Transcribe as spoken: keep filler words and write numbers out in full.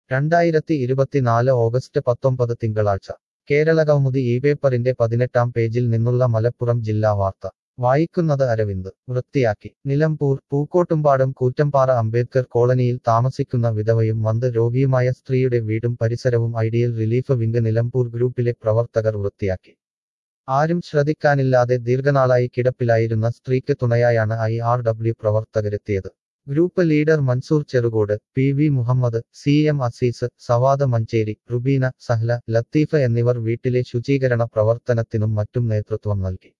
രണ്ടായിരത്തി ഇരുപത്തിനാല് ഓഗസ്റ്റ് പത്തൊമ്പത് തിങ്കളാഴ്ച കേരളകൗമുദി ഈ പേപ്പറിന്റെ പതിനെട്ടാം പേജിൽ നിന്നുള്ള മലപ്പുറം ജില്ലാ വാർത്ത വായിക്കുന്നത് അരവിന്ദ്. വൃത്തിയാക്കി നിലമ്പൂർ. പൂക്കോട്ടുംപാടം കൂറ്റമ്പാറ അംബേദ്കർ കോളനിയിൽ താമസിക്കുന്ന വിധവയും മന്ത് രോഗിയുമായ സ്ത്രീയുടെ വീടും പരിസരവും ഐഡിയൽ റിലീഫ് വിംഗ് നിലമ്പൂർ ഗ്രൂപ്പിലെ പ്രവർത്തകർ വൃത്തിയാക്കി. ആരും ശ്രദ്ധിക്കാനില്ലാതെ ദീർഘനാളായി കിടപ്പിലായിരുന്ന സ്ത്രീക്ക് തുണയായാണ് ഐ ആർ ഡബ്ല്യു പ്രവർത്തകരെത്തിയത്. Group leader Mansoor Cherukode, P V Muhammad, C M Azeez, Sawad Manjeri, Rubeena, Sahla, Latheef എന്നിവർ വീട്ടിലെ ശുചീകരണ പ്രവർത്തനത്തിനും മറ്റും നേതൃത്വം നൽകി.